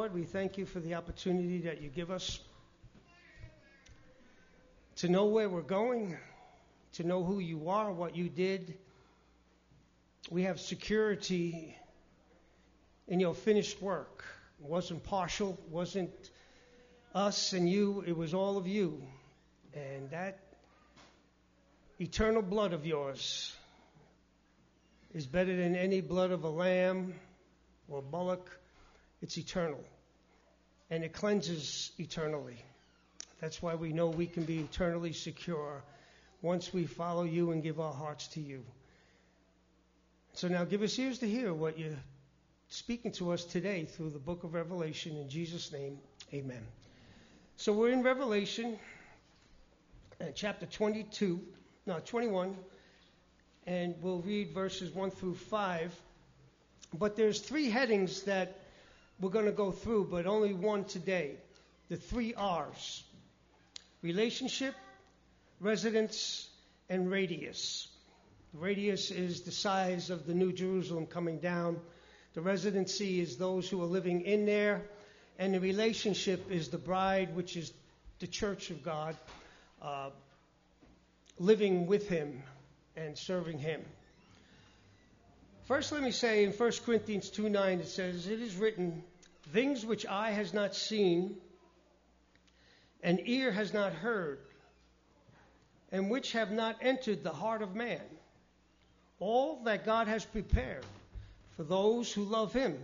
Lord, we thank you for the opportunity that you give us to know where we're going, to know who you are, what you did. We have security in your finished work. It wasn't partial, it wasn't us and you, it was all of you. And that eternal blood of yours is better than any blood of a lamb or bullock. It's eternal. And it cleanses eternally. That's why we know we can be eternally secure once we follow you and give our hearts to you. So now give us ears to hear what you're speaking to us today through the book of Revelation. In Jesus' name, amen. So we're in Revelation, chapter 21, and we'll read verses 1 through 5. But there's three headings that we're going to go through, but only one today. The three R's: relationship, residence, and radius. The radius is the size of the New Jerusalem coming down. The residency is those who are living in there. And the relationship is the bride, which is the church of God, living with him and serving him. First, let me say in 1 Corinthians 2:9, it says, "It is written, things which eye has not seen, and ear has not heard, and which have not entered the heart of man, all that God has prepared for those who love him.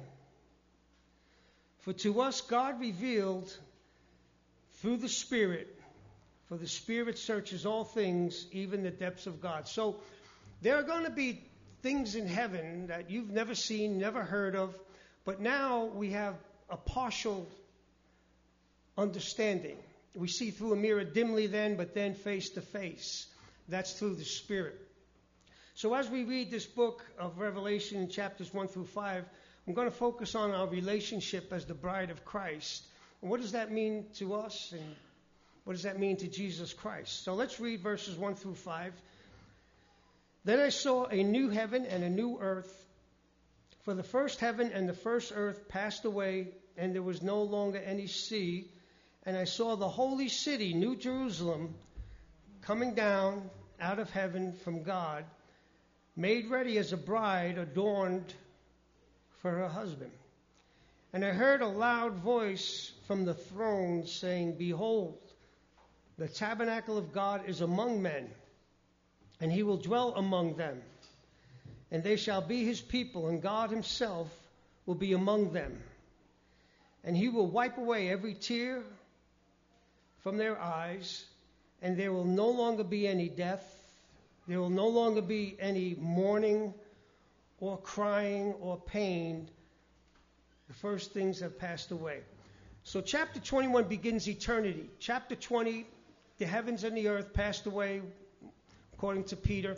For to us God revealed through the Spirit, for the Spirit searches all things, even the depths of God." So there are going to be things in heaven that you've never seen, never heard of, but now we have a partial understanding. We see through a mirror dimly then, but then face to face. That's through the Spirit. So as we read this book of Revelation in chapters 1 through 5, I'm going to focus on our relationship as the bride of Christ. And what does that mean to us? And what does that mean to Jesus Christ? So let's read verses 1 through 5. "Then I saw a new heaven and a new earth, for the first heaven and the first earth passed away, and there was no longer any sea. And I saw the holy city, New Jerusalem, coming down out of heaven from God, made ready as a bride adorned for her husband. And I heard a loud voice from the throne saying, 'Behold, the tabernacle of God is among men, and he will dwell among them. And they shall be his people, and God himself will be among them. And he will wipe away every tear from their eyes, and there will no longer be any death. There will no longer be any mourning or crying or pain. The first things have passed away.'" So chapter 21 begins eternity. Chapter 20, the heavens and the earth passed away, according to Peter.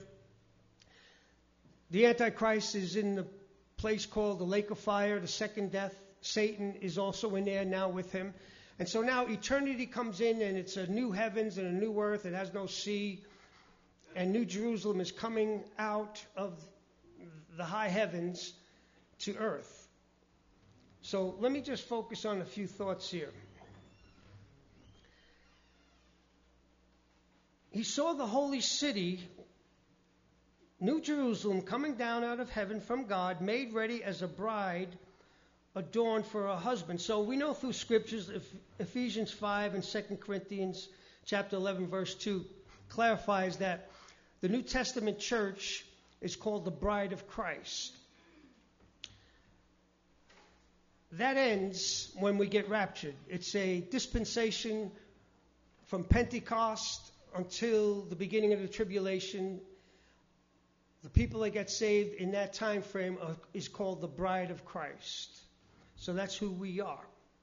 The Antichrist is in the place called the lake of fire, the second death. Satan is also in there now with him. And so now eternity comes in, and it's a new heavens and a new earth. It has no sea. And New Jerusalem is coming out of the high heavens to earth. So let me just focus on a few thoughts here. He saw the holy city, New Jerusalem, coming down out of heaven from God, made ready as a bride adorned for her husband. So we know through scriptures, Ephesians 5 and 2 Corinthians chapter 11, verse 2, clarifies that the New Testament church is called the bride of Christ. That ends when we get raptured. It's a dispensation from Pentecost until the beginning of the tribulation. The people that get saved in that time frame is called the bride of Christ. So that's who we are.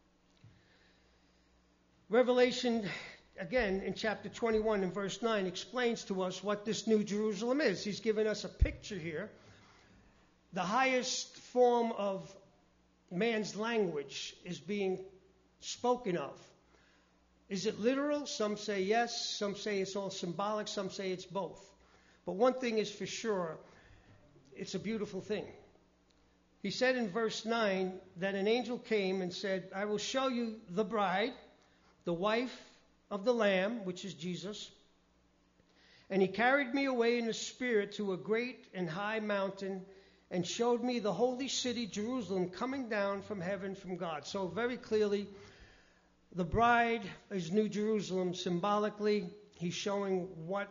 Revelation, again, in chapter 21 and verse 9, explains to us what this New Jerusalem is. He's given us a picture here. The highest form of man's language is being spoken of. Is it literal? Some say yes. Some say it's all symbolic. Some say it's both. But one thing is for sure, it's a beautiful thing. he said in verse 9 that an angel came and said, I will show you the bride, the wife of the Lamb, which is Jesus. And he carried me away in the Spirit to a great and high mountain and showed me the holy city, Jerusalem, coming down from heaven from God. So very clearly, the bride is New Jerusalem. Symbolically, he's showing what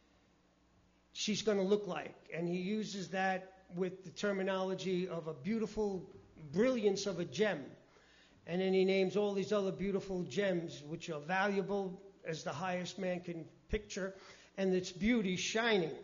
she's going to look like. And he uses that with the terminology of a beautiful brilliance of a gem. And then he names all these other beautiful gems, which are valuable as the highest man can picture, and its beauty shining.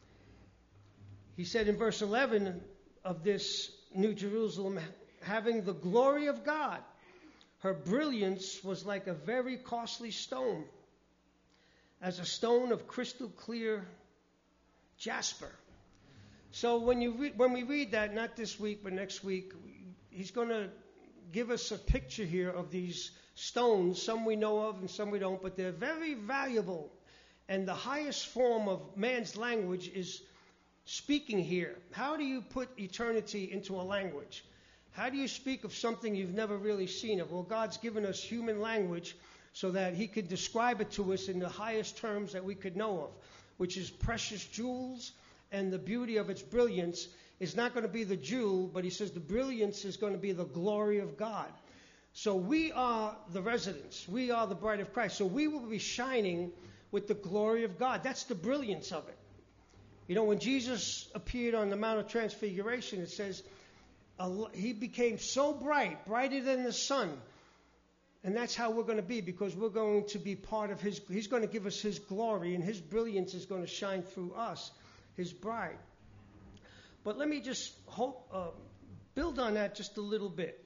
He said in verse 11 of this New Jerusalem, having the glory of God, her brilliance was like a very costly stone, as a stone of crystal clear jasper. So when we read that, not this week but next week, he's going to give us a picture here of these stones. Some we know of and some we don't, but they're very valuable. And the highest form of man's language is speaking here. How do you put eternity into a language? How do you speak of something you've never really seen of? Well, God's given us human language so that he could describe it to us in the highest terms that we could know of, which is precious jewels, and the beauty of its brilliance is not going to be the jewel, but he says the brilliance is going to be the glory of God. So we are the residents. We are the bride of Christ. So we will be shining with the glory of God. That's the brilliance of it. You know, when Jesus appeared on the Mount of Transfiguration, it says he became so bright, brighter than the sun. And that's how we're going to be, because we're going to be part of his. He's going to give us his glory, and his brilliance is going to shine through us, his bride. But let me just build on that just a little bit.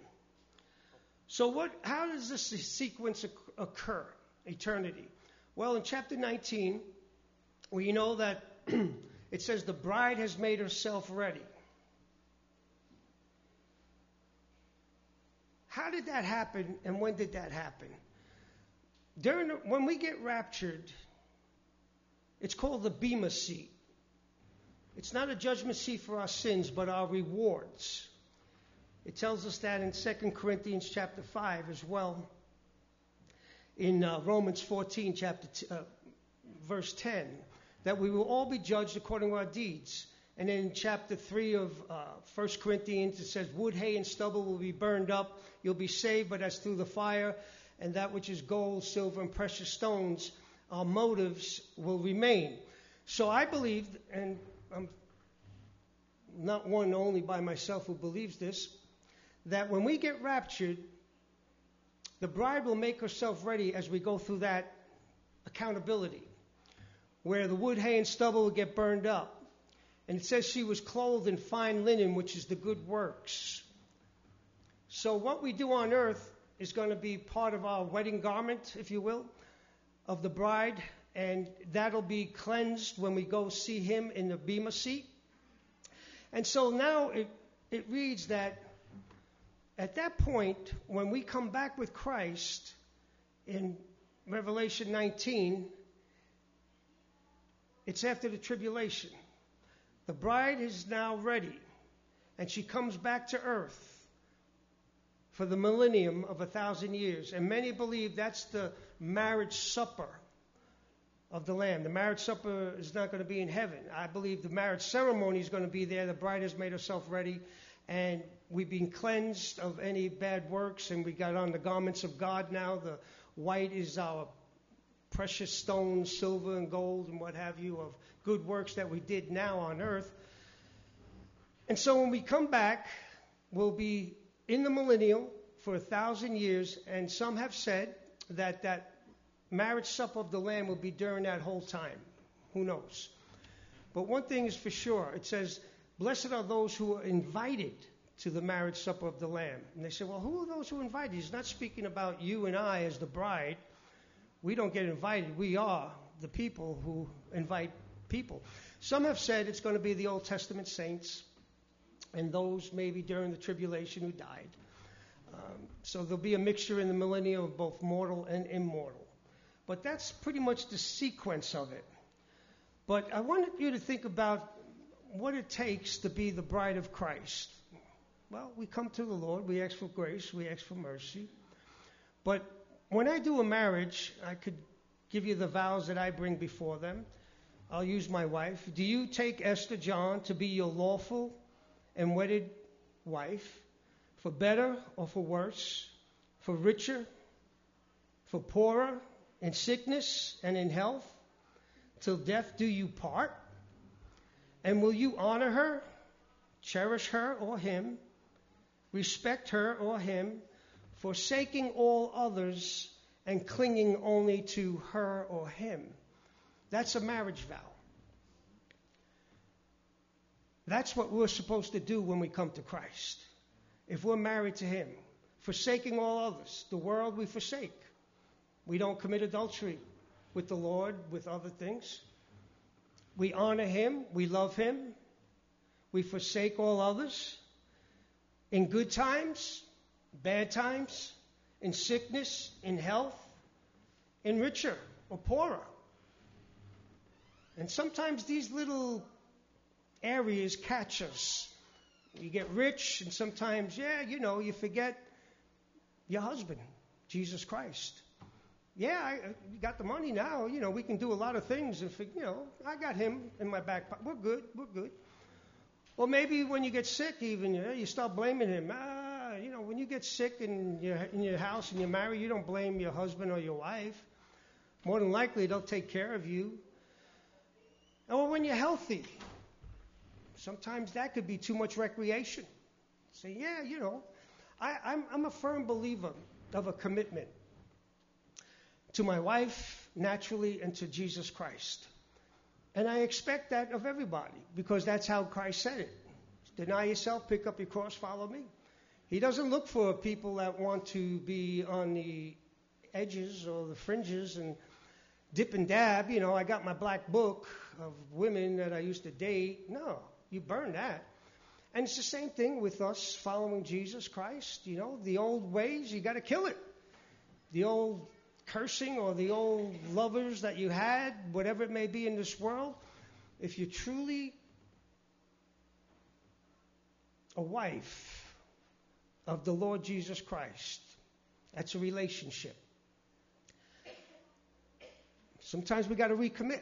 So how does this sequence occur, eternity? Well, in chapter 19, we know that it says the bride has made herself ready. How did that happen, and when did that happen? When we get raptured, it's called the Bema seat. It's not a judgment seat for our sins, but our rewards. It tells us that in 2 Corinthians chapter 5 as well. In Romans 14, verse 10, that we will all be judged according to our deeds. And in chapter 3 of 1 Corinthians, it says, wood, hay, and stubble will be burned up. You'll be saved, but as through the fire, and that which is gold, silver, and precious stones, our motives will remain. So I believe, and I'm not one only by myself who believes this, that when we get raptured, the bride will make herself ready as we go through that accountability, where the wood, hay, and stubble will get burned up. And it says she was clothed in fine linen, which is the good works. So what we do on earth is going to be part of our wedding garment, if you will, of the bride, and that'll be cleansed when we go see him in the Bema seat. And so now it reads that at that point, when we come back with Christ in Revelation 19, it's after the tribulation. The bride is now ready, and she comes back to earth for the millennium of 1,000 years. And many believe that's the marriage supper of the Lamb. The marriage supper is not going to be in heaven. I believe the marriage ceremony is going to be there. The bride has made herself ready, and we've been cleansed of any bad works, and we got on the garments of God now. The white is our precious stones, silver and gold and what have you, of good works that we did now on earth. And so when we come back, we'll be in the millennial for 1,000 years, and some have said that marriage supper of the Lamb will be during that whole time. Who knows? But one thing is for sure. It says, blessed are those who are invited to the marriage supper of the Lamb. And they say, well, who are those who are invited? He's not speaking about you and I as the bride. We don't get invited. We are the people who invite people. Some have said it's going to be the Old Testament saints and those maybe during the tribulation who died. So there'll be a mixture in the millennium of both mortal and immortal. But that's pretty much the sequence of it. But I wanted you to think about what it takes to be the bride of Christ. well, we come to the Lord, we ask for grace, we ask for mercy. But when I do a marriage, I could give you the vows that I bring before them. I'll use my wife. Do you take Esther John to be your lawful and wedded wife, for better or for worse, for richer, for poorer, in sickness and in health, till death do you part? And will you honor her, cherish her or him, respect her or him, forsaking all others and clinging only to her or him? That's a marriage vow. That's what we're supposed to do when we come to Christ. If we're married to him, forsaking all others, the world we forsake. We don't commit adultery with the Lord, with other things. We honor him, we love him, we forsake all others. In good times, bad times, in sickness, in health, in richer or poorer. And sometimes these little areas catch us. You get rich, and sometimes, you forget your husband, Jesus Christ. Yeah, you got the money now. We can do a lot of things. And, I got him in my back pocket. We're good. Or maybe when you get sick even, you start blaming him. When you get sick in your house and you're married, you don't blame your husband or your wife. More than likely, they'll take care of you. Or when you're healthy. Sometimes that could be too much recreation. Say, I'm a firm believer of a commitment to my wife, naturally, and to Jesus Christ. And I expect that of everybody, because that's how Christ said it. Deny yourself, pick up your cross, follow me. He doesn't look for people that want to be on the edges or the fringes and dip and dab. I got my black book of women that I used to date. No, you burn that. And it's the same thing with us following Jesus Christ. The old ways, you got to kill it. The old cursing or the old lovers that you had, whatever it may be in this world, if you're truly a wife of the Lord Jesus Christ, that's a relationship. Sometimes we got to recommit.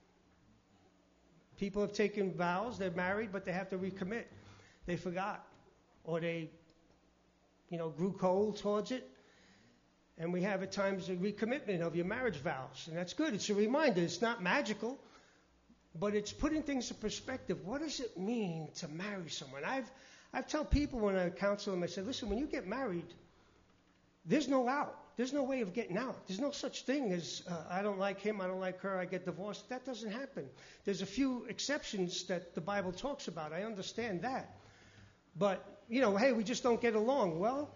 People have taken vows, they're married, but they have to recommit. They forgot, or they, grew cold towards it. And we have at times a recommitment of your marriage vows. And that's good. It's a reminder. It's not magical, but it's putting things in perspective. What does it mean to marry someone? I've told people when I counsel them, I said, listen, when you get married, there's no out. There's no way of getting out. There's no such thing as I don't like him, I don't like her, I get divorced. That doesn't happen. There's a few exceptions that the Bible talks about. I understand that. But, hey, we just don't get along. Well,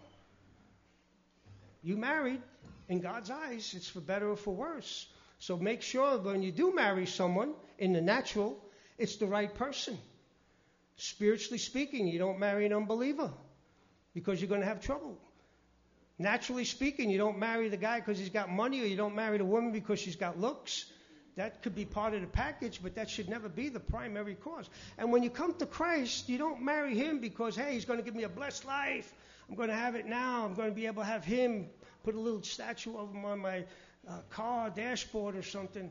you married, in God's eyes, it's for better or for worse. So make sure when you do marry someone in the natural, it's the right person. Spiritually speaking, you don't marry an unbeliever because you're going to have trouble. Naturally speaking, you don't marry the guy because he's got money, or you don't marry the woman because she's got looks. That could be part of the package, but that should never be the primary cause. And when you come to Christ, you don't marry him because, hey, he's going to give me a blessed life. I'm going to have it now. I'm going to be able to have him put a little statue of him on my car dashboard or something.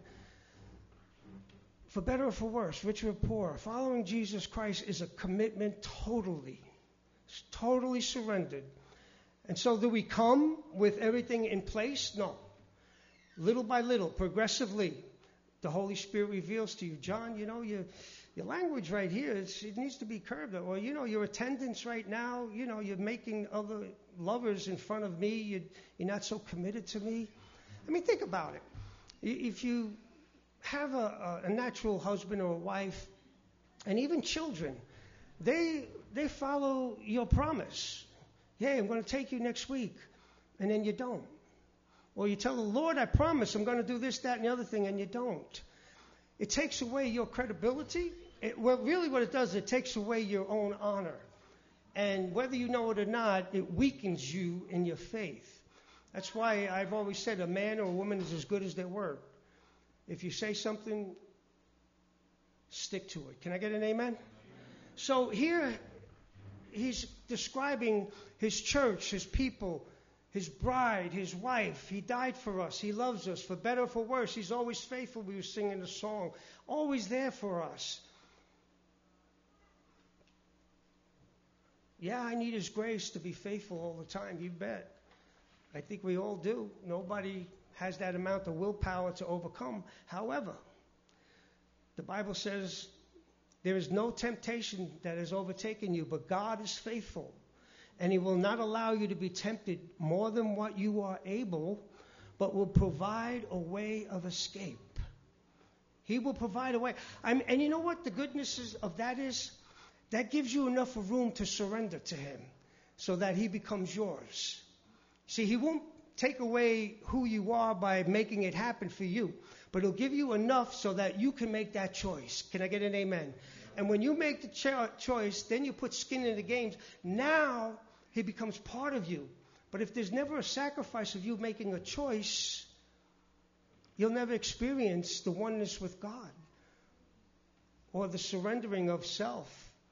For better or for worse, rich or poor, following Jesus Christ is a commitment totally surrendered. And so do we come with everything in place? No. Little by little, progressively, the Holy Spirit reveals to you, John, your language right here, it needs to be curbed. Or, your attendance right now, you're making other lovers in front of me. You're not so committed to me. I mean, think about it. If you have a natural husband or a wife, and even children, they follow your promise. Hey, I'm going to take you next week. And then you don't. Or you tell the Lord, I promise I'm going to do this, that, and the other thing, and you don't. It takes away your credibility. Really what it does, it takes away your own honor. And whether you know it or not, it weakens you in your faith. That's why I've always said a man or a woman is as good as their word. If you say something, stick to it. Can I get an amen? So here, he's describing his church, his people, his bride, his wife. He died for us. He loves us, for better or for worse. He's always faithful. We were singing the song. Always there for us. Yeah, I need his grace to be faithful all the time. You bet. I think we all do. Nobody has that amount of willpower to overcome. However, the Bible says there is no temptation that has overtaken you, but God is faithful. And he will not allow you to be tempted more than what you are able, but will provide a way of escape. He will provide a way. And you know what the goodness of that is? That gives you enough room to surrender to him so that he becomes yours. See, he won't take away who you are by making it happen for you, but he'll give you enough so that you can make that choice. Can I get an amen? And when you make the choice, then you put skin in the game. Now he becomes part of you. But if there's never a sacrifice of you making a choice, you'll never experience the oneness with God or the surrendering of self.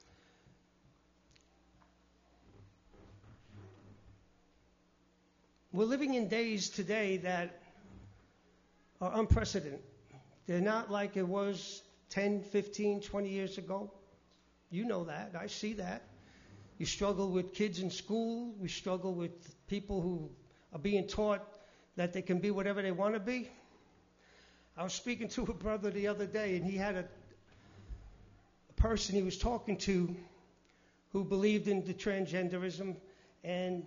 We're living in days today that are unprecedented. They're not like it was 10, 15, 20 years ago. You know that. I see that. You struggle with kids in school. We struggle with people who are being taught that they can be whatever they want to be. I was speaking to a brother the other day, and he had a person he was talking to who believed in the transgenderism. And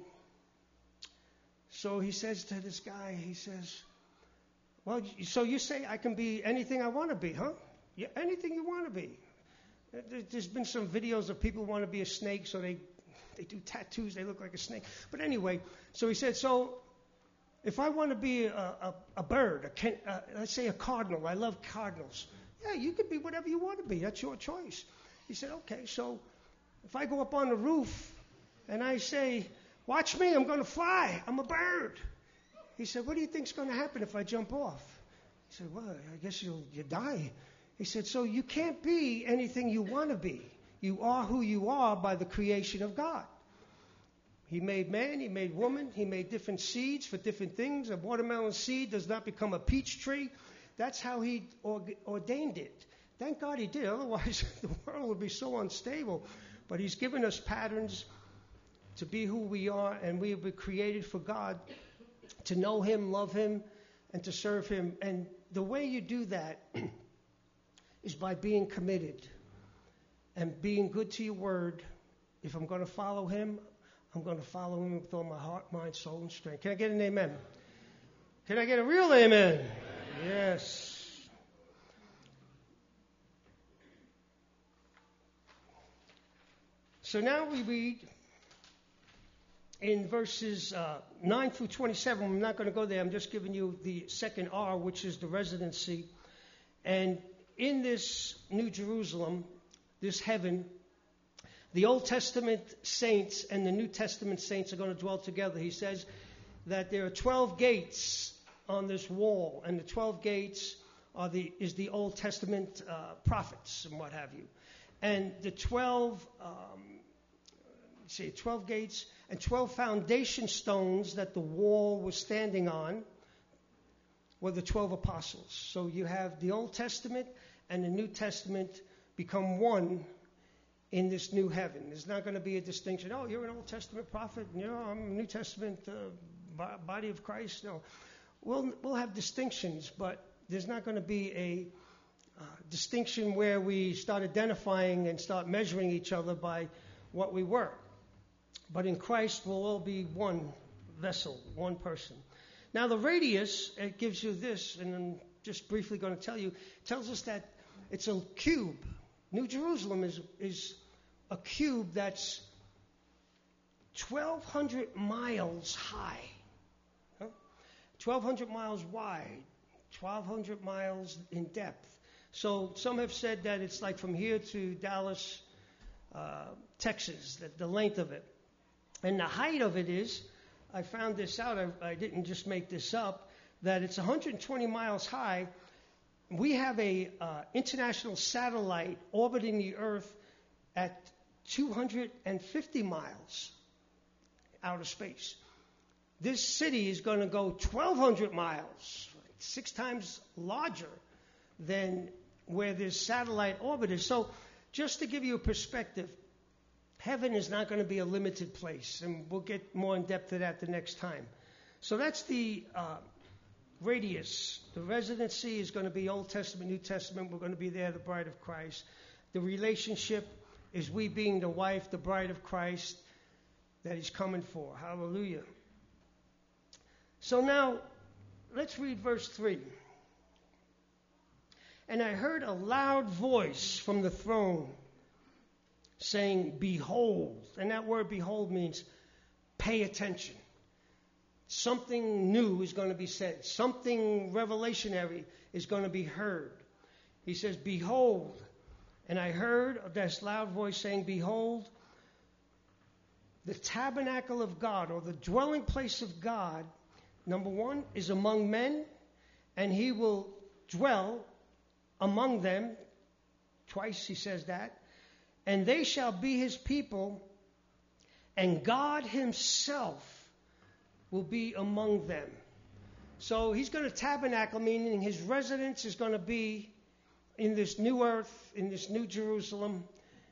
so he says to this guy, he says, well, so you say I can be anything I want to be, huh? Yeah, anything you want to be. There's been some videos of people who want to be a snake, so they do tattoos, they look like a snake. But anyway, so he said, so if I want to be a bird, let's say a cardinal, I love cardinals. Yeah, you could be whatever you want to be. That's your choice. He said, okay, so if I go up on the roof and I say, watch me, I'm going to fly, I'm a bird. He said, what do you think's going to happen if I jump off? He said, well, I guess you'll die. He said, so you can't be anything you want to be. You are who you are by the creation of God. He made man, he made woman, he made different seeds for different things. A watermelon seed does not become a peach tree. That's how he ordained it. Thank God he did, otherwise the world would be so unstable. But he's given us patterns to be who we are, and we have been created for God, to know him, love him, and to serve him. And the way you do that is by being committed and being good to your word. If I'm going to follow him, I'm going to follow him with all my heart, mind, soul, and strength. Can I get an amen? Can I get a real amen? Amen. Yes. So now we read in verses 9 through 27. I'm not going to go there. I'm just giving you the second R, which is the residency. And in this New Jerusalem, this heaven, the Old Testament saints and the New Testament saints are going to dwell together. He says that there are 12 gates on this wall, and the 12 gates is the Old Testament prophets and what have you. And the 12 gates and 12 foundation stones that the wall was standing on were the 12 apostles. So you have the Old Testament and the New Testament become one in this new heaven. There's not going to be a distinction. Oh, you're an Old Testament prophet. You know, I'm a New Testament body of Christ. No, we'll have distinctions, but there's not going to be a distinction where we start identifying and start measuring each other by what we were. But in Christ, we'll all be one vessel, one person. Now, the radius, it gives you this, and I'm just briefly going to tell you, tells us that it's a cube. New Jerusalem is a cube that's 1,200 miles high, 1,200 miles wide, 1,200 miles in depth. So some have said that it's like from here to Dallas, Texas, the length of it. And the height of it is, I found this out, I didn't just make this up, that it's 120 miles high. We have a international satellite orbiting the Earth at 250 miles outer space. This city is going to go 1,200 miles, 6 times larger than where this satellite orbit is. So just to give you a perspective, heaven is not going to be a limited place, and we'll get more in depth to that the next time. So that's the radius. The residency is going to be Old Testament, New Testament. We're going to be there, the bride of Christ. The relationship is we being the wife, the bride of Christ that he's coming for. Hallelujah. So now, let's read verse 3. And I heard a loud voice from the throne saying, behold. And that word behold means pay attention. Something new is going to be said. Something revelationary is going to be heard. He says, behold. And I heard this loud voice saying, behold, the tabernacle of God, or the dwelling place of God, number one, is among men, and he will dwell among them. Twice he says that. And they shall be his people, and God himself will be among them. So he's going to tabernacle, meaning his residence is going to be in this new earth, in this new Jerusalem.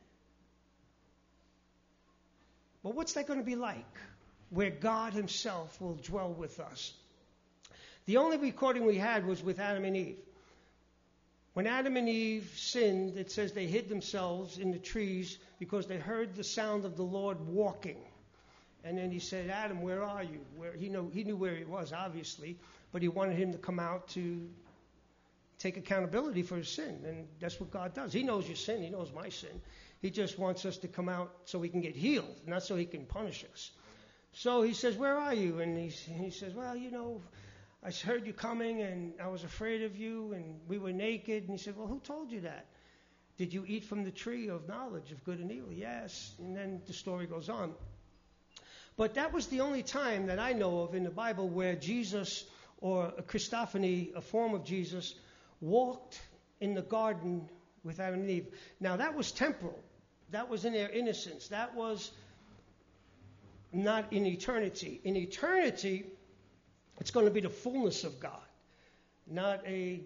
But what's that going to be like? Where God himself will dwell with us. The only recording we had was with Adam and Eve. When Adam and Eve sinned, it says they hid themselves in the trees because they heard the sound of the Lord walking. And then he said, Adam, where are you? He knew where he was, obviously, but he wanted him to come out to take accountability for his sin. And that's what God does. He knows your sin. He knows my sin. He just wants us to come out so we can get healed, not so he can punish us. So he says, where are you? And he says, well, I heard you coming, and I was afraid of you, and we were naked. And he said, well, who told you that? Did you eat from the tree of knowledge of good and evil? Yes. And then the story goes on. But that was the only time that I know of in the Bible where Jesus, or a Christophany, a form of Jesus, walked in the garden with Adam and Eve. Now, that was temporal. That was in their innocence. That was not in eternity. In eternity, it's going to be the fullness of God, not the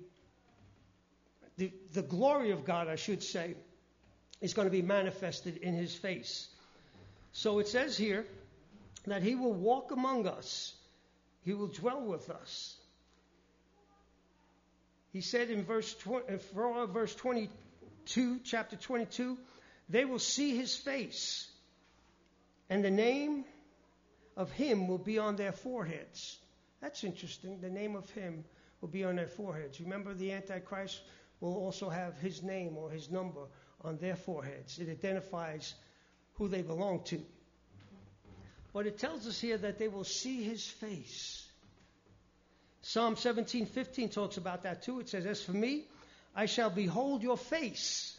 glory of God, I should say, is going to be manifested in his face. So it says here that he will walk among us. He will dwell with us. He said in verse 22, chapter 22, they will see his face, and the name of him will be on their foreheads. That's interesting. The name of him will be on their foreheads. Remember, the Antichrist will also have his name or his number on their foreheads. It identifies who they belong to. But it tells us here that they will see his face. Psalm 17:15 talks about that too. It says, as for me, I shall behold your face.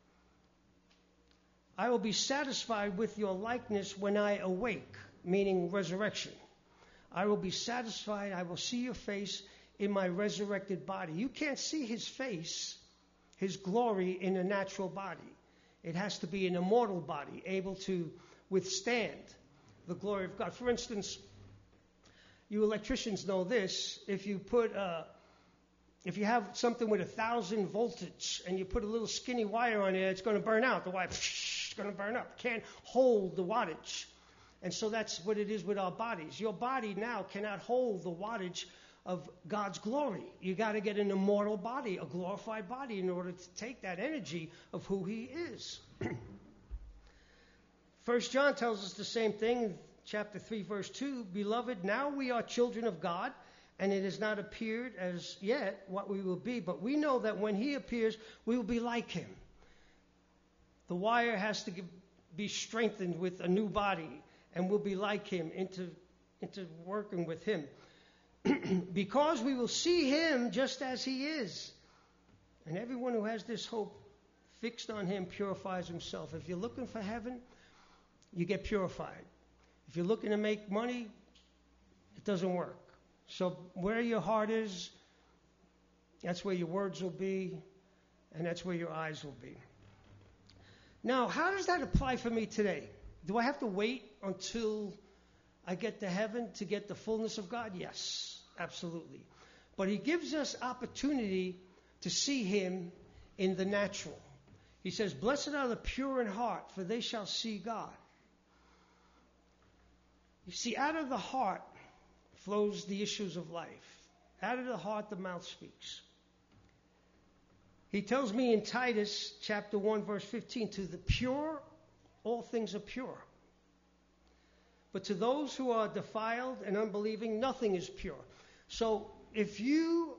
I will be satisfied with your likeness when I awake, meaning resurrection. I will be satisfied. I will see your face in my resurrected body. You can't see his face, his glory, in a natural body. It has to be an immortal body, able to withstand the glory of God. For instance, you electricians know this. If you if you have something with 1,000 voltage and you put a little skinny wire on it, it's going to burn out. The wire is going to burn up. It can't hold the wattage. And so that's what it is with our bodies. Your body now cannot hold the wattage of God's glory. You got to get an immortal body, a glorified body, in order to take that energy of who he is. 1 John tells us the same thing, chapter 3, verse 2. Beloved, now we are children of God, and it has not appeared as yet what we will be. But we know that when he appears, we will be like him. The wire has to be strengthened with a new body, and we'll be like him into working with him. Because we will see him just as he is. And everyone who has this hope fixed on him purifies himself. If you're looking for heaven, you get purified. If you're looking to make money, it doesn't work. So where your heart is, that's where your words will be, and that's where your eyes will be. Now, how does that apply for me today? Do I have to wait until I get to heaven to get the fullness of God? Yes, absolutely. But he gives us opportunity to see him in the natural. He says, blessed are the pure in heart, for they shall see God. You see, out of the heart flows the issues of life. Out of the heart, the mouth speaks. He tells me in Titus chapter 1, verse 15, to the pure, all things are pure. But to those who are defiled and unbelieving, nothing is pure. So if you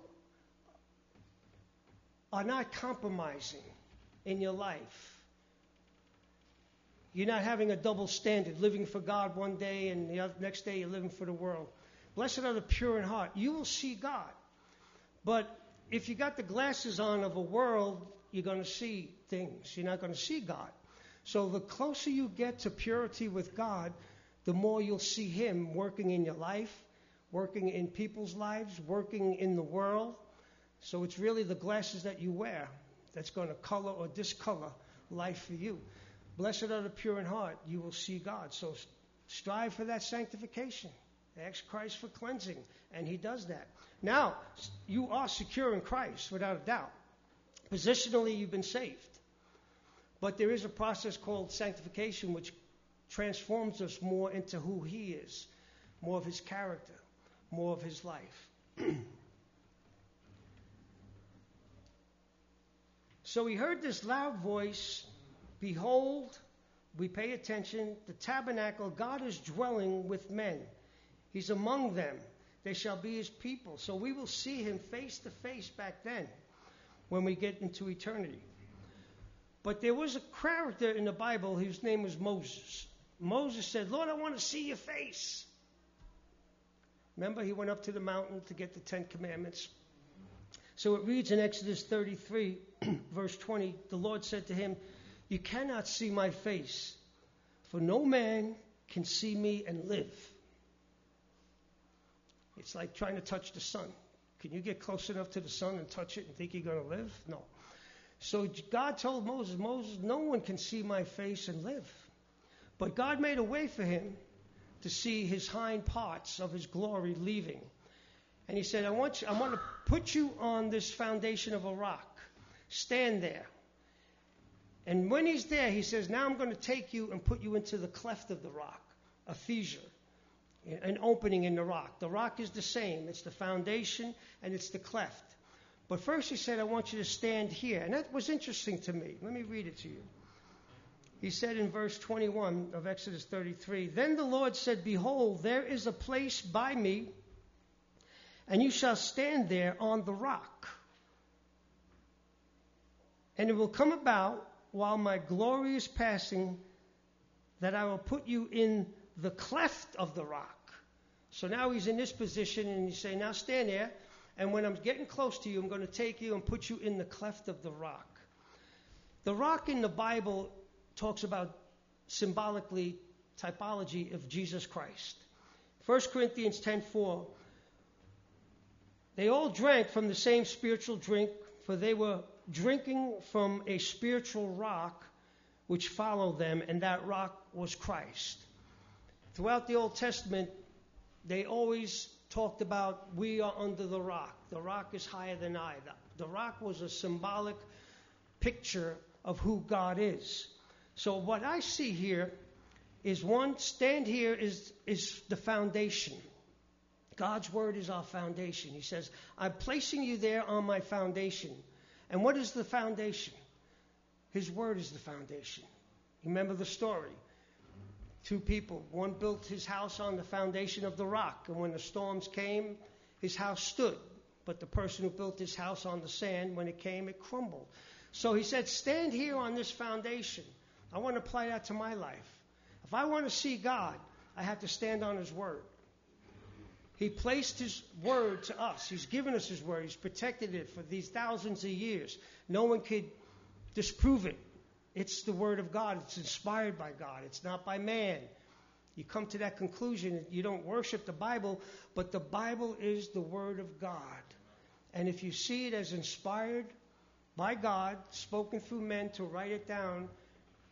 are not compromising in your life, you're not having a double standard, living for God one day and the next day you're living for the world. Blessed are the pure in heart. You will see God. But if you got the glasses on of a world, you're going to see things. You're not going to see God. So the closer you get to purity with God, the more you'll see him working in your life, working in people's lives, working in the world. So it's really the glasses that you wear that's going to color or discolor life for you. Blessed are the pure in heart. You will see God. So strive for that sanctification. Ask Christ for cleansing, and he does that. Now, you are secure in Christ, without a doubt. Positionally, you've been saved. But there is a process called sanctification which transforms us more into who he is, more of his character, more of his life. So he heard this loud voice, behold, we pay attention, the tabernacle, God is dwelling with men. He's among them. They shall be his people. So we will see him face to face back then when we get into eternity. But there was a character in the Bible whose name was Moses. Moses said, Lord, I want to see your face. Remember, he went up to the mountain to get the 10 Commandments. So it reads in Exodus 33, verse 20, the Lord said to him, you cannot see my face, for no man can see me and live. It's like trying to touch the sun. Can you get close enough to the sun and touch it and think you're going to live? No. So God told Moses, no one can see my face and live. But God made a way for him to see his hind parts of his glory leaving. And he said, I want to put you on this foundation of a rock. Stand there. And when he's there, he says, now I'm going to take you and put you into the cleft of the rock, a fissure, an opening in the rock. The rock is the same. It's the foundation and it's the cleft. But first he said, I want you to stand here. And that was interesting to me. Let me read it to you. He said in verse 21 of Exodus 33, then the Lord said, behold, there is a place by me, and you shall stand there on the rock. And it will come about, while my glory is passing, that I will put you in the cleft of the rock. So now he's in this position, and he's saying, now stand there, and when I'm getting close to you, I'm going to take you and put you in the cleft of the rock. The rock in the Bible talks about symbolically typology of Jesus Christ. 1 Corinthians 10:4, they all drank from the same spiritual drink, for they were drinking from a spiritual rock which followed them, and that rock was Christ. Throughout the Old Testament, they always talked about we are under the rock. The rock is higher than I. The rock was a symbolic picture of who God is. So what I see here is one, stand here is the foundation. God's word is our foundation. He says, I'm placing you there on my foundation. And what is the foundation? His word is the foundation. Remember the story. Two people. One built his house on the foundation of the rock. And when the storms came, his house stood. But the person who built his house on the sand, when it came, it crumbled. So he said, stand here on this foundation. I want to apply that to my life. If I want to see God, I have to stand on his word. He placed his word to us. He's given us his word. He's protected it for these thousands of years. No one could disprove it. It's the word of God. It's inspired by God. It's not by man. You come to that conclusion. You don't worship the Bible, but the Bible is the word of God. And if you see it as inspired by God, spoken through men to write it down,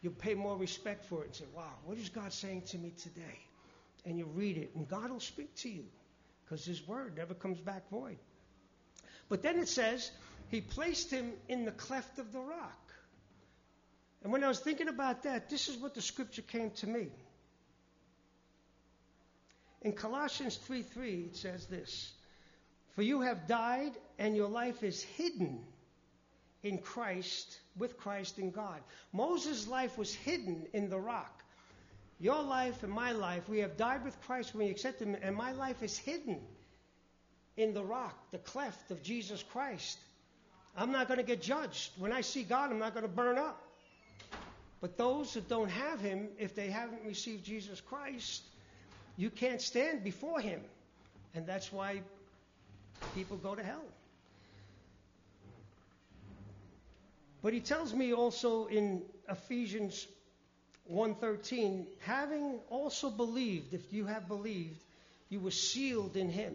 you'll pay more respect for it and say, wow, what is God saying to me today? And you read it, and God will speak to you because his word never comes back void. But then it says, he placed him in the cleft of the rock. And when I was thinking about that, this is what the scripture came to me. In Colossians 3:3, it says this, for you have died, and your life is hidden in Christ, with Christ in God. Moses' life was hidden in the rock. Your life and my life, we have died with Christ when we accept him, and my life is hidden in the rock, the cleft of Jesus Christ. I'm not going to get judged. When I see God, I'm not going to burn up. But those that don't have him, if they haven't received Jesus Christ, you can't stand before him. And that's why people go to hell. But he tells me also in Ephesians 1:13, having also believed, if you have believed, you were sealed in him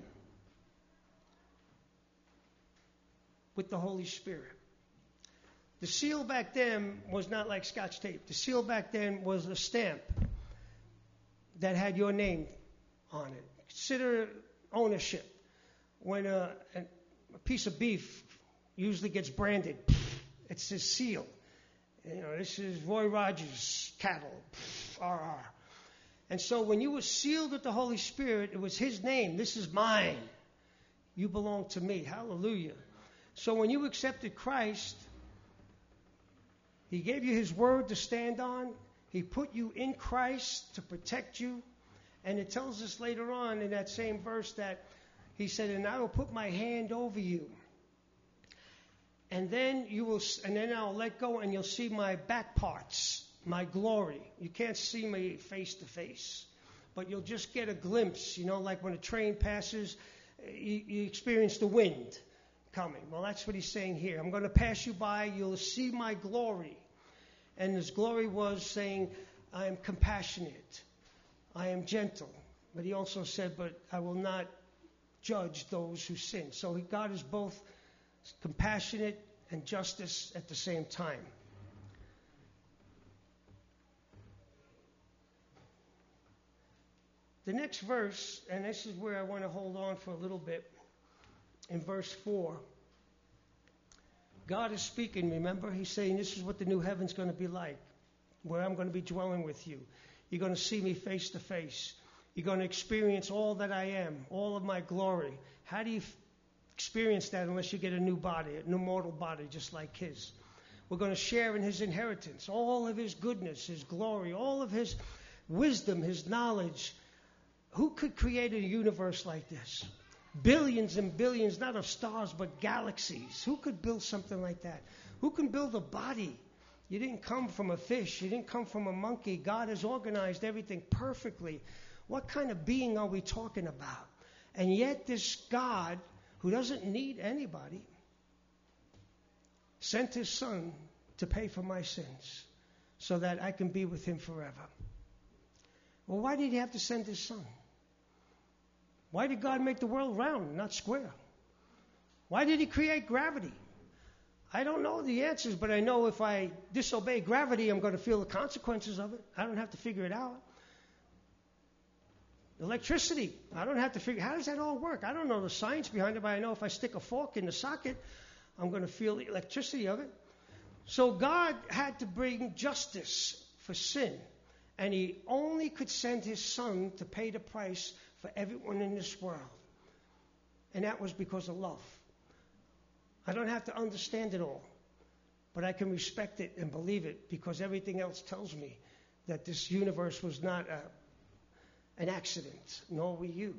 with the Holy Spirit. The seal back then was not like Scotch tape. The seal back then was a stamp that had your name on it. Consider ownership. When a piece of beef usually gets branded, it's his seal. You know, this is Roy Rogers' cattle, RR. And so when you were sealed with the Holy Spirit, it was his name. This is mine. You belong to me. Hallelujah. So when you accepted Christ, he gave you his word to stand on. He put you in Christ to protect you. And it tells us later on in that same verse that he said, and I will put my hand over you. And then I'll let go, and you'll see my back parts, my glory. You can't see me face to face, but you'll just get a glimpse. You know, like when a train passes, you experience the wind coming. Well, that's what he's saying here. I'm going to pass you by. You'll see my glory. And his glory was saying, I am compassionate. I am gentle. But he also said, but I will not judge those who sin. So God is both compassionate and justice at the same time. The next verse, and this is where I want to hold on for a little bit, in verse 4. God is speaking, remember? He's saying this is what the new heaven's going to be like, where I'm going to be dwelling with you. You're going to see me face to face. You're going to experience all that I am, all of my glory. How do you experience that unless you get a new body, a new mortal body just like his? We're going to share in his inheritance, all of his goodness, his glory, all of his wisdom, his knowledge. Who could create a universe like this? Billions and billions, not of stars, but galaxies. Who could build something like that? Who can build a body? You didn't come from a fish. You didn't come from a monkey. God has organized everything perfectly. What kind of being are we talking about? And yet this God, who doesn't need anybody, sent his son to pay for my sins so that I can be with him forever. Well, why did he have to send his son? Why did God make the world round, not square? Why did he create gravity? I don't know the answers, but I know if I disobey gravity, I'm going to feel the consequences of it. I don't have to figure it out. Electricity, I don't have to figure, how does that all work? I don't know the science behind it, but I know if I stick a fork in the socket, I'm going to feel the electricity of it. So God had to bring justice for sin, and he only could send his son to pay the price for everyone in this world. And that was because of love. I don't have to understand it all, but I can respect it and believe it because everything else tells me that this universe was not an accident, nor were you.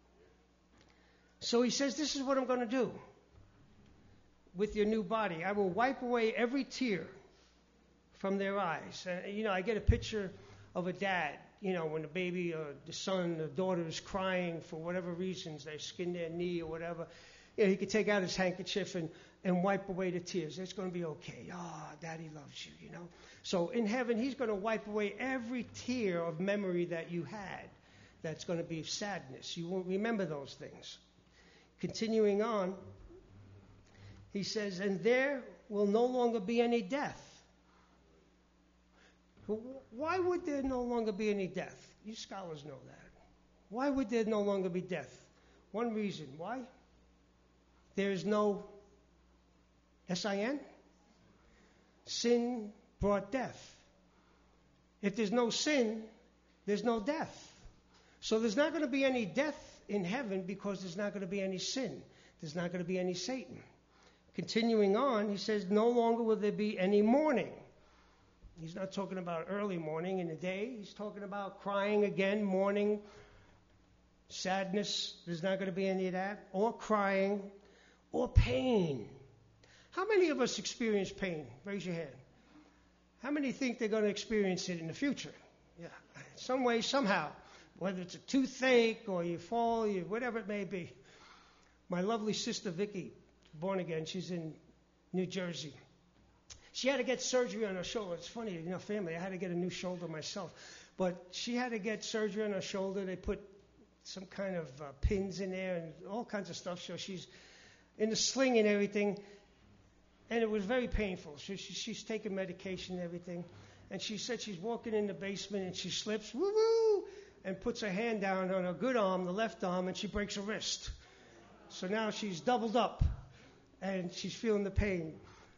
So he says, this is what I'm going to do with your new body. I will wipe away every tear from their eyes. And, I get a picture of a dad, when the baby or the son or daughter is crying for whatever reasons, they skinned their knee or whatever. He could take out his handkerchief and wipe away the tears. It's going to be okay. Daddy loves you, So in heaven, he's going to wipe away every tear of memory that you had. That's going to be sadness. You won't remember those things. Continuing on, he says, and there will no longer be any death. Why would there no longer be any death? You scholars know that. Why would there no longer be death? One reason. Why? There is no sin. Sin brought death. If there's no sin, there's no death. So there's not going to be any death in heaven because there's not going to be any sin. There's not going to be any Satan. Continuing on, he says, no longer will there be any mourning. He's not talking about early morning in the day. He's talking about crying again, mourning, sadness. There's not going to be any of that. Or crying, or pain. How many of us experience pain? Raise your hand. How many think they're going to experience it in the future? Yeah, some way, somehow. Whether it's a toothache or you fall, whatever it may be. My lovely sister Vicky, born again, she's in New Jersey. She had to get surgery on her shoulder. It's funny, family, I had to get a new shoulder myself. But she had to get surgery on her shoulder. They put some kind of pins in there and all kinds of stuff. So she's in the sling and everything. And it was very painful. So she's taking medication and everything. And she said she's walking in the basement and she slips, woo-woo, and puts her hand down on her good arm, the left arm, and she breaks her wrist. So now she's doubled up and she's feeling the pain.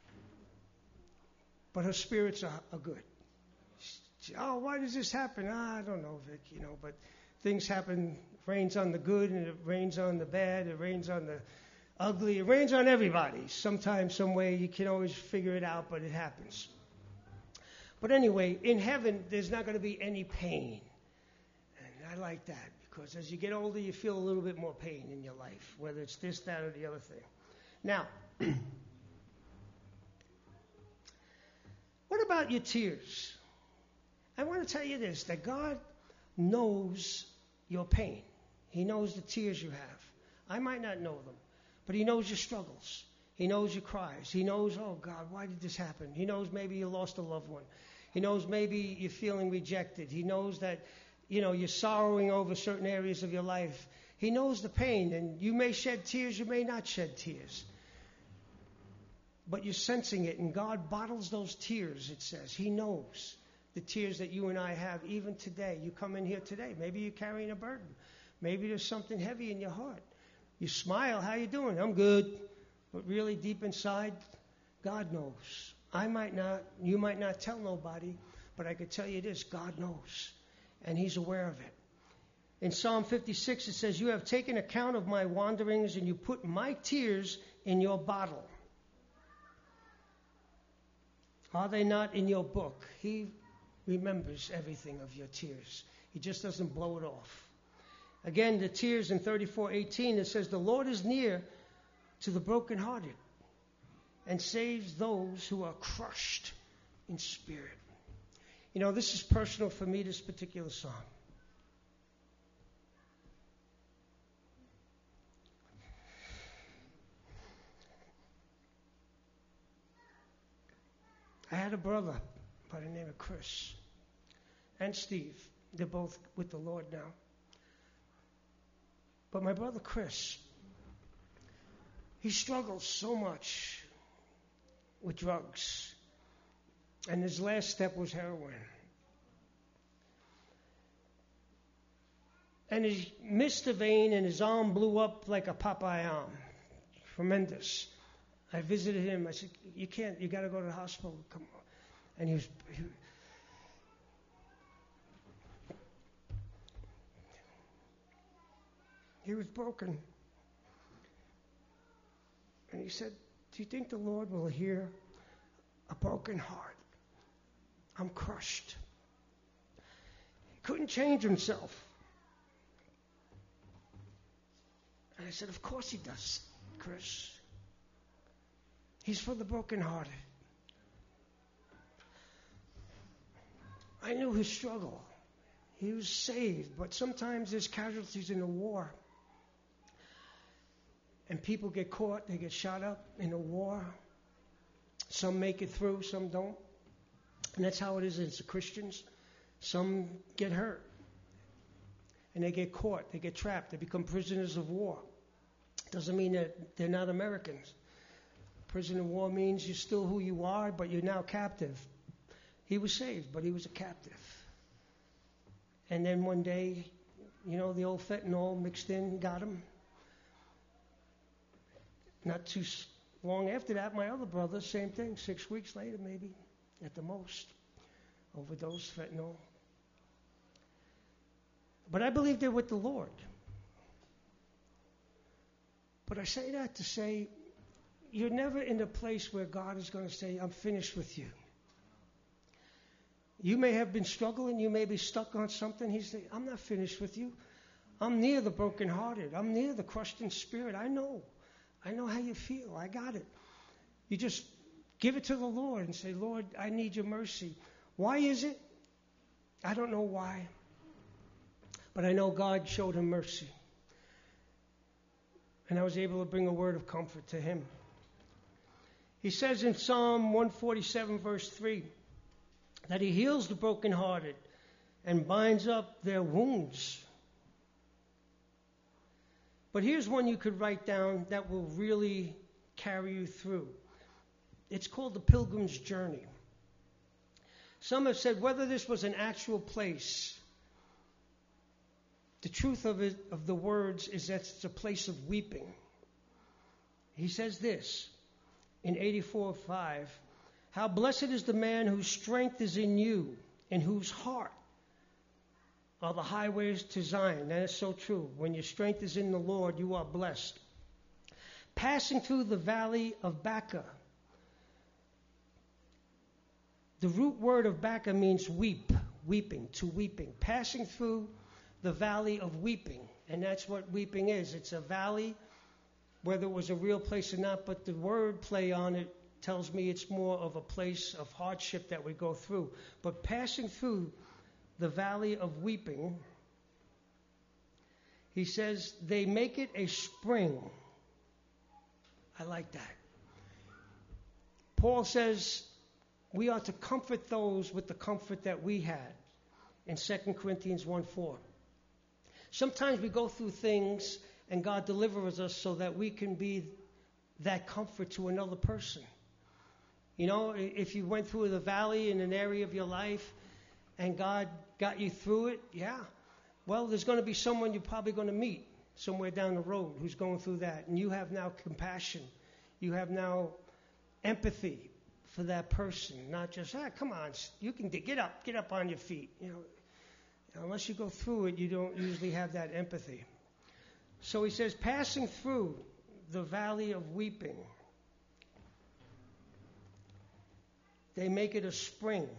But her spirits are good. Why does this happen? I don't know, Vic, but things happen. It rains on the good and it rains on the bad. It rains on the ugly. It rains on everybody. Sometime, some way, you can always figure it out, but it happens. But anyway, in heaven, there's not going to be any pain. And I like that because as you get older, you feel a little bit more pain in your life, whether it's this, that, or the other thing. Now, what about your tears? I want to tell you this, that God knows your pain. He knows the tears you have. I might not know them, but He knows your struggles. He knows your cries. He knows, oh God, why did this happen? He knows maybe you lost a loved one. He knows maybe you're feeling rejected. He knows that, you're sorrowing over certain areas of your life. He knows the pain, and you may shed tears, you may not shed tears. But you're sensing it, and God bottles those tears, it says. He knows the tears that you and I have even today. You come in here today. Maybe you're carrying a burden. Maybe there's something heavy in your heart. You smile, how you doing? I'm good. But really deep inside, God knows. I might not, you might not tell nobody, but I could tell you this, God knows. And He's aware of it. In Psalm 56, it says, you have taken account of my wanderings and you put my tears in your bottle. Are they not in your book? He remembers everything of your tears. He just doesn't blow it off. Again, the tears in 34:18, it says, the Lord is near to the brokenhearted and saves those who are crushed in spirit. This is personal for me, this particular song. I had a brother by the name of Chris and Steve. They're both with the Lord now. But my brother Chris, he struggles so much with drugs. And his last step was heroin. And he missed a vein and his arm blew up like a Popeye arm. Tremendous. I visited him. I said, you got to go to the hospital. Come on. And he was broken. And he said, do you think the Lord will hear a broken heart? I'm crushed. He couldn't change himself. And I said, of course He does, Chris. He's for the brokenhearted. I knew his struggle. He was saved, but sometimes there's casualties in a war. And people get caught, they get shot up in a war. Some make it through, some don't. And that's how it is as Christians. Some get hurt. And they get caught, they get trapped, they become prisoners of war. Doesn't mean that they're not Americans. Prisoner of war means you're still who you are, but you're now captive. He was saved, but he was a captive. And then one day, the old fentanyl mixed in, got him. Not too long after that, my other brother, same thing, 6 weeks later maybe, at the most, overdosed fentanyl. But I believe they're with the Lord. But I say that to say, you're never in a place where God is going to say, I'm finished with you. You may have been struggling. You may be stuck on something. He's saying, I'm not finished with you. I'm near the brokenhearted. I'm near the crushed in spirit. I know how you feel. I got it. You just give it to the Lord and say, Lord, I need your mercy. Why is it? I don't know why. But I know God showed him mercy. And I was able to bring a word of comfort to him. He says in Psalm 147, verse 3, that he heals the brokenhearted and binds up their wounds. But here's one you could write down that will really carry you through. It's called the Pilgrim's Journey. Some have said whether this was an actual place. The truth of the words is that it's a place of weeping. He says this in 84:5, how blessed is the man whose strength is in you, in whose heart are the highways to Zion. That is so true. When your strength is in the Lord, you are blessed. Passing through the valley of Baca. The root word of Baca means weep, weeping, to weeping. Passing through the valley of weeping. And that's what weeping is. It's a valley, whether it was a real place or not, but the word play on it tells me it's more of a place of hardship that we go through. But passing through the valley of weeping, he says, they make it a spring. I like that. Paul says we are to comfort those with the comfort that we had in 2 Corinthians 1:4. Sometimes we go through things and God delivers us so that we can be that comfort to another person. If you went through the valley in an area of your life and God got you through it, yeah. Well, there's going to be someone you're probably going to meet somewhere down the road who's going through that. And you have now compassion. You have now empathy for that person. Not just, come on, you can get up on your feet. Unless you go through it, you don't usually have that empathy. So he says, passing through the valley of weeping, they make it a spring.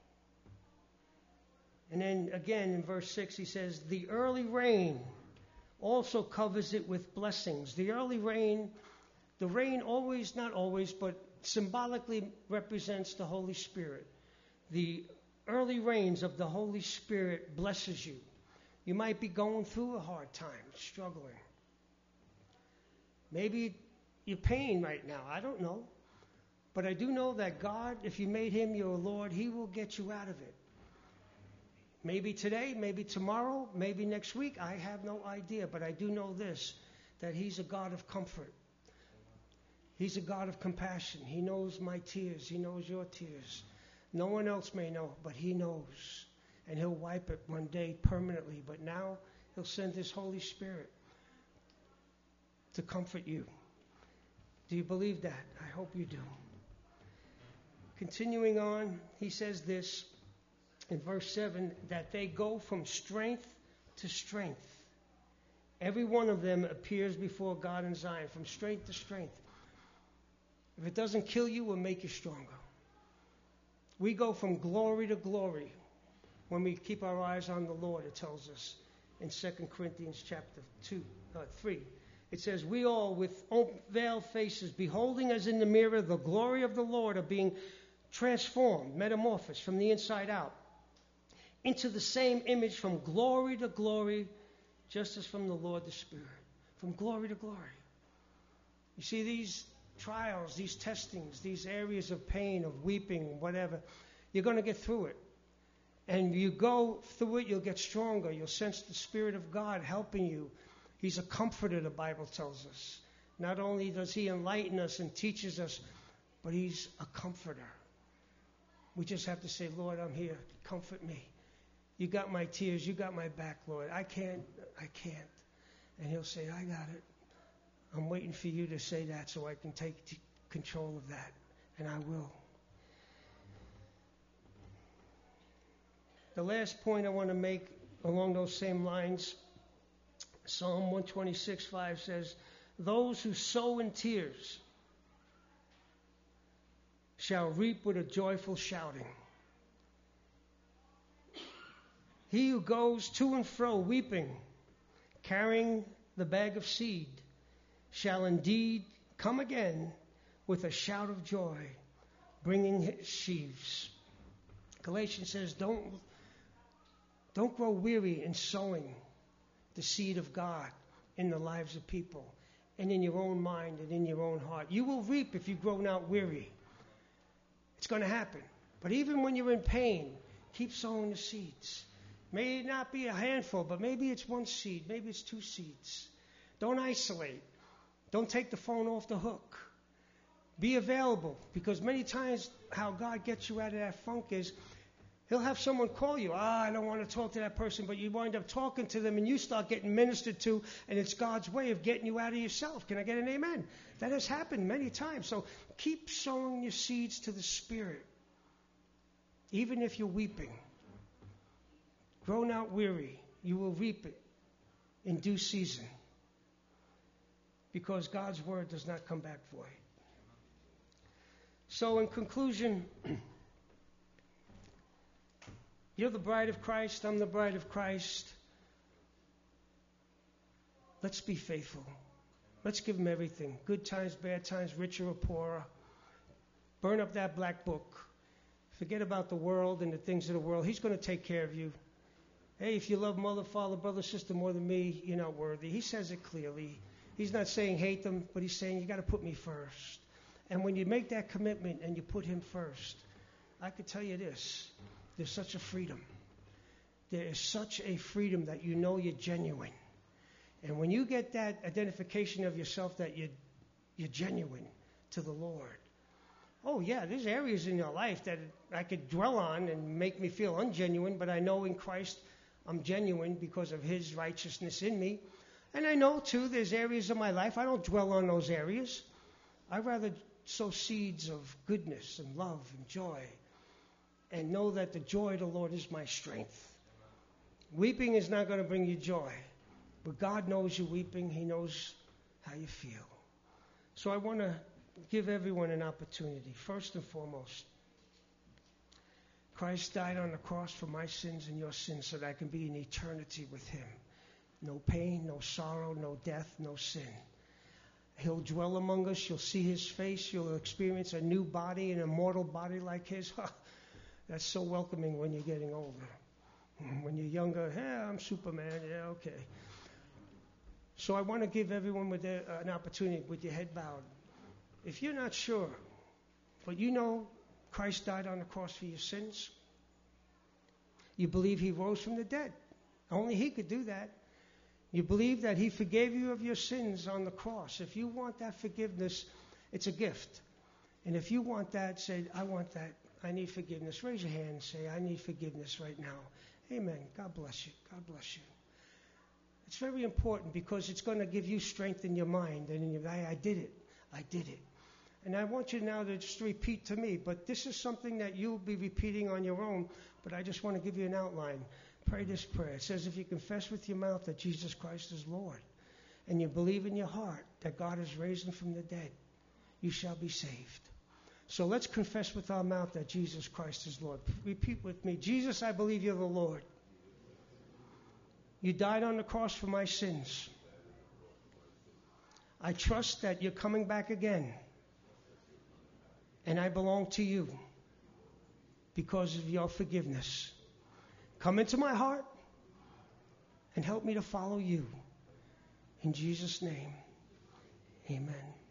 And then again in verse 6 he says, the early rain also covers it with blessings. The early rain, the rain always, not always, but symbolically represents the Holy Spirit. The early rains of the Holy Spirit blesses you. You might be going through a hard time, struggling. Maybe you're pain right now. I don't know. But I do know that God, if you made him your Lord, he will get you out of it. Maybe today, maybe tomorrow, maybe next week. I have no idea. But I do know this, that he's a God of comfort. He's a God of compassion. He knows my tears. He knows your tears. No one else may know, but he knows. And he'll wipe it one day permanently. But now he'll send his Holy Spirit to comfort you. Do you believe that? I hope you do. Continuing on, he says this in verse 7, that they go from strength to strength. Every one of them appears before God in Zion, from strength to strength. If it doesn't kill you, it will make you stronger. We go from glory to glory when we keep our eyes on the Lord, it tells us in 2 Corinthians chapter 3. It says, we all with veiled faces, beholding as in the mirror the glory of the Lord, are being transformed, metamorphosed from the inside out, into the same image from glory to glory, just as from the Lord the Spirit. From glory to glory. You see, these trials, these testings, these areas of pain, of weeping, whatever, you're going to get through it. And you go through it, you'll get stronger. You'll sense the Spirit of God helping you. He's a comforter, the Bible tells us. Not only does he enlighten us and teaches us, but he's a comforter. We just have to say, Lord, I'm here. Comfort me. You got my tears. You got my back, Lord. I can't. And he'll say, I got it. I'm waiting for you to say that so I can take control of that. And I will. The last point I want to make along those same lines, Psalm 126:5 says, those who sow in tears shall reap with a joyful shouting. He who goes to and fro weeping, carrying the bag of seed, shall indeed come again with a shout of joy, bringing his sheaves. Galatians says, don't grow weary in sowing the seed of God in the lives of people and in your own mind and in your own heart. You will reap if you grow not weary. It's going to happen. But even when you're in pain, keep sowing the seeds. May not be a handful, but maybe it's one seed. Maybe it's two seeds. Don't isolate. Don't take the phone off the hook. Be available, because many times how God gets you out of that funk is he'll have someone call you. I don't want to talk to that person, but you wind up talking to them and you start getting ministered to, and it's God's way of getting you out of yourself. Can I get an amen? That has happened many times. So keep sowing your seeds to the Spirit, even if you're weeping. Grow not weary. You will reap it in due season, because God's word does not come back void. So in conclusion, you're the bride of Christ. I'm the bride of Christ. Let's be faithful. Let's give him everything. Good times, bad times, richer or poorer. Burn up that black book. Forget about the world and the things of the world. He's going to take care of you. Hey, if you love mother, father, brother, sister more than me, you're not worthy. He says it clearly. He's not saying hate them, but he's saying you got to put me first. And when you make that commitment and you put him first, I could tell you this. There's such a freedom. There is such a freedom that you know you're genuine. And when you get that identification of yourself that you're genuine to the Lord. Oh, yeah, there's areas in your life that I could dwell on and make me feel ungenuine, but I know in Christ I'm genuine because of his righteousness in me. And I know, too, there's areas of my life I don't dwell on those areas. I rather sow seeds of goodness and love and joy, and know that the joy of the Lord is my strength. Weeping is not going to bring you joy, but God knows you're weeping. He knows how you feel. So I want to give everyone an opportunity. First and foremost, Christ died on the cross for my sins and your sins so that I can be in eternity with him. No pain, no sorrow, no death, no sin. He'll dwell among us. You'll see his face. You'll experience a new body, an immortal body like his. That's so welcoming when you're getting older. When you're younger, I'm Superman. Yeah, okay. So I want to give everyone with an opportunity with your head bowed. If you're not sure, but you know Christ died on the cross for your sins, you believe he rose from the dead. Only he could do that. You believe that he forgave you of your sins on the cross. If you want that forgiveness, it's a gift. And if you want that, say, I want that. I need forgiveness. Raise your hand and say, I need forgiveness right now. Amen. God bless you. God bless you. It's very important because it's going to give you strength in your mind and in your I did it. I did it. And I want you now to just repeat to me, but this is something that you'll be repeating on your own, but I just want to give you an outline. Pray this prayer. It says, if you confess with your mouth that Jesus Christ is Lord, and you believe in your heart that God has raised him from the dead, you shall be saved. So let's confess with our mouth that Jesus Christ is Lord. Repeat with me. Jesus, I believe you're the Lord. You died on the cross for my sins. I trust that you're coming back again. And I belong to you because of your forgiveness. Come into my heart and help me to follow you. In Jesus' name, amen.